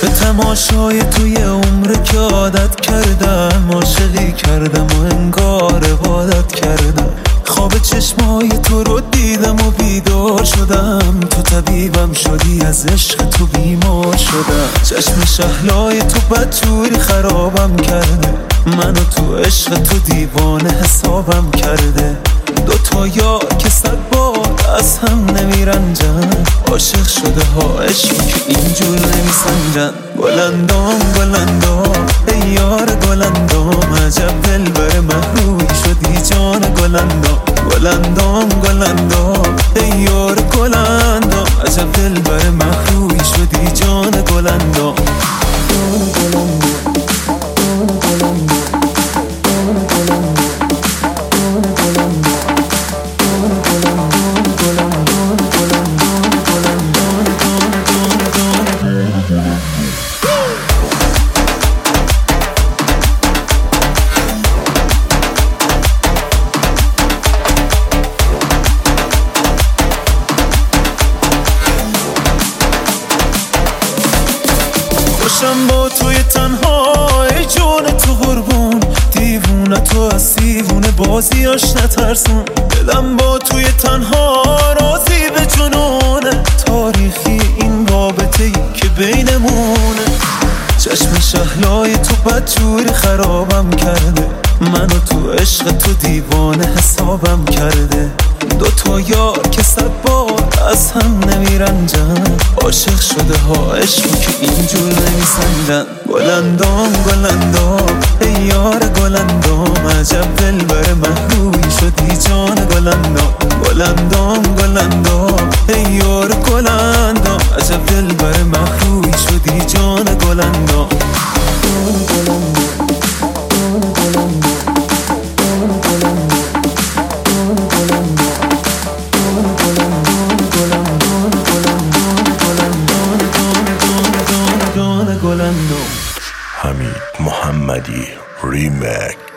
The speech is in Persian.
به تماشای توی عمر که عادت کردم، عاشقی کردم و انگار عبادت کردم. خواب چشمای تو رو دیدم و بیدار شدم، تو طبیبم شدی، از عشق تو بیمار شدم. چشم شهلای تو بدجوری خرابم کرده، منو تو عشق تو دیوانه حسابم کرده. دوتا یار که 100 بار از هم نمیرنجن، عاشق شده ها عشق که اینجور نمیسنجن. گلندام گلندام ای یار گلندام، عجب دلبر محروی شدی جان گلندام. گلندام گلندام ای یار گلندام، عجب دلبر محروی شدی جان گلندام. خوشم با توی تنهای جون تو قربون، دیوونه تو از دیوونه بازیاش نترسون. دلم با توی تنها راضی به جنونه، تاریخی این رابطه ای که بینمونه. چشم شهلای تو بدجوری خرابم کرده، منو تو عشق تو دیوانه حسابم کرده. دوتا یار که 100 بار از هم نمیرنجن، عاشق شده ها عشق که اینجور نمیسنجن. گلندام گلندام ای یار گلندام، عجب دلبر محروی شدی جان گلندام. گلندام گلندام ای یار گلندام، عجب دلبر محروی شدی جان گلندام. حمید محمدی ریمیک.